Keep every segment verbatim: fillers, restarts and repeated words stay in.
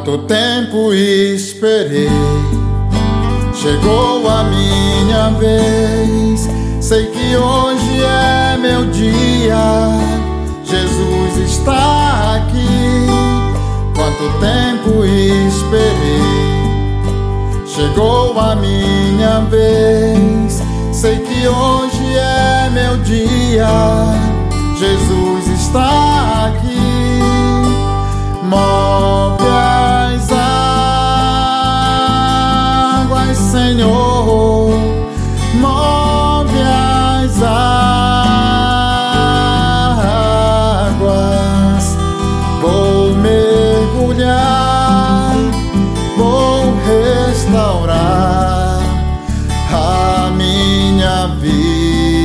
Quanto tempo esperei, chegou a minha vez. Sei que hoje é meu dia, Jesus está aqui. Quanto tempo esperei, chegou a minha vez. Sei que hoje é meu dia, Jesus está aqui. Move as águas, Senhor, move as águas. Vou mergulhar, vou restaurar a minha vida.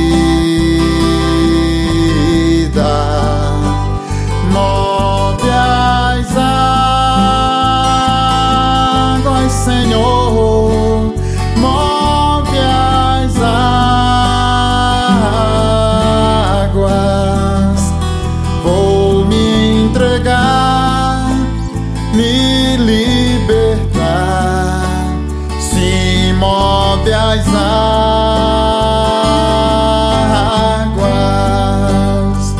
Move as águas, Senhor, move as águas. Vou me entregar, me libertar. Se move as águas.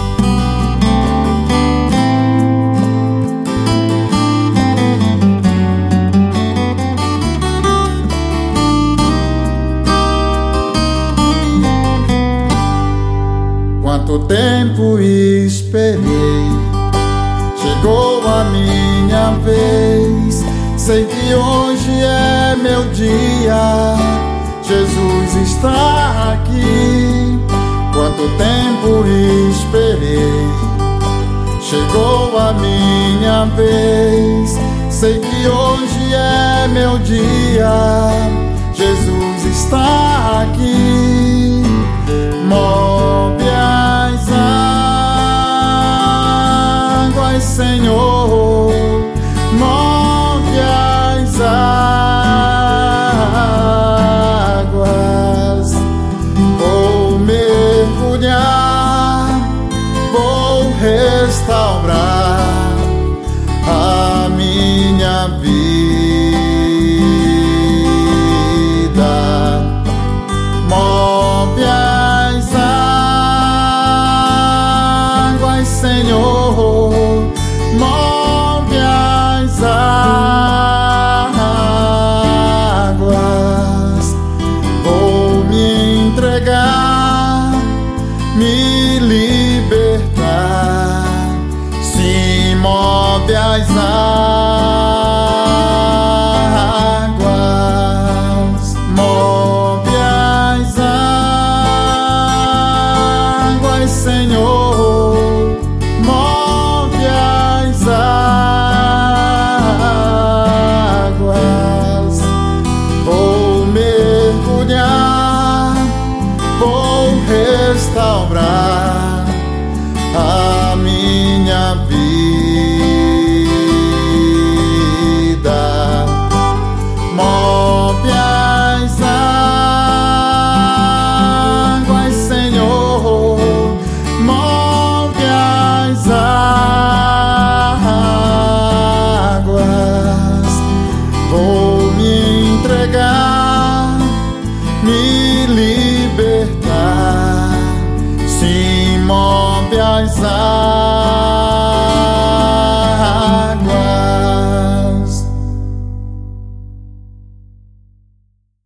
Quanto tempo esperei, chegou a minha vez. Sei que hoje é meu dia, Jesus está aqui. Quanto tempo esperei, chegou a minha vez. Sei que hoje é meu dia, Jesus está aqui. Move as águas, Senhor, move as águas. Vou mergulhar, vou restaurar a minha vida. Move as águas, Senhor, move as águas. Vou me entregar, me libertar. Se move as águas, move as águas, Senhor, move as águas. Vou mergulhar, vou restaurar a minha vida. Move as águas, Senhor, move as águas. Vou me entregar, me libertar. Se move as águas.